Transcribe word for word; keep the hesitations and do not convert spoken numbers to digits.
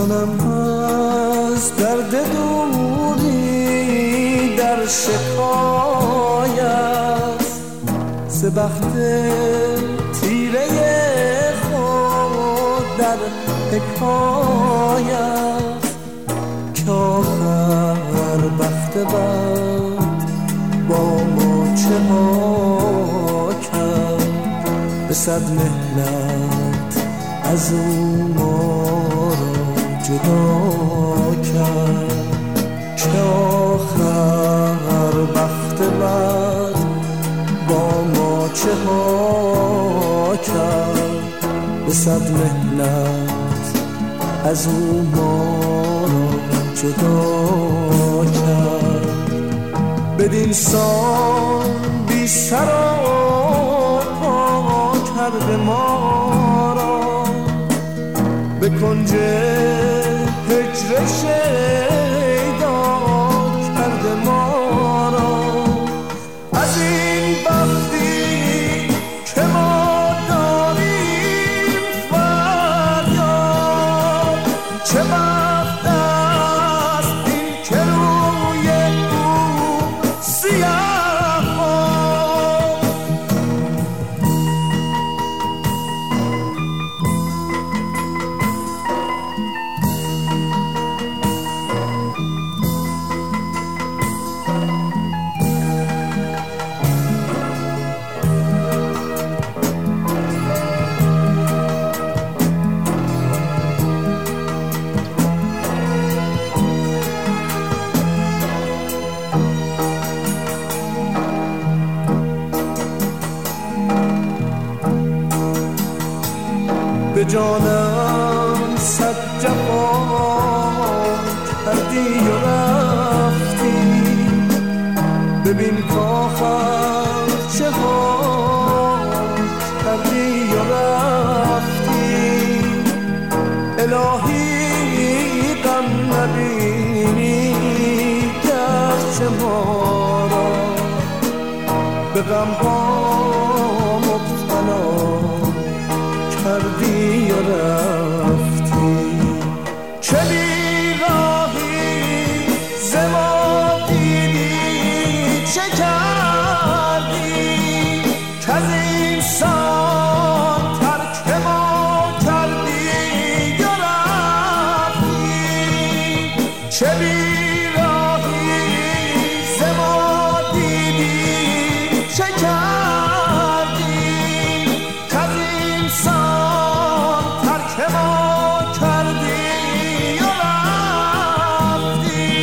جانم از درد دوری در شکایت ز بخت تیره خود در حکایت که آخر بخت بد با ما چه ها کرد به صد محنت از او ما را جدا کرد که آخر بخت بد با ما چه ها کرد به صد محنت از او ما را جدا کرد بدین سان بی سر و پا کرده ما را به کنج هجر شیدا کرده ما را از این بختی که ما داریم فریاد چه بخت است این که روی او سیاه به جانم صد جفا کردی و رفتی ببین کاخر چه ها کردی و رفتی الهی غم نبینی گرچه ما را به غم ها مبتلا کردی و رفتی چه بیراهی ز ما دیدی چه کردی کز انسان ترک ما کردی و رفتی چه بیراهی ز ما دیدی چه کردی کز انسان ترک ما کردی و رفتی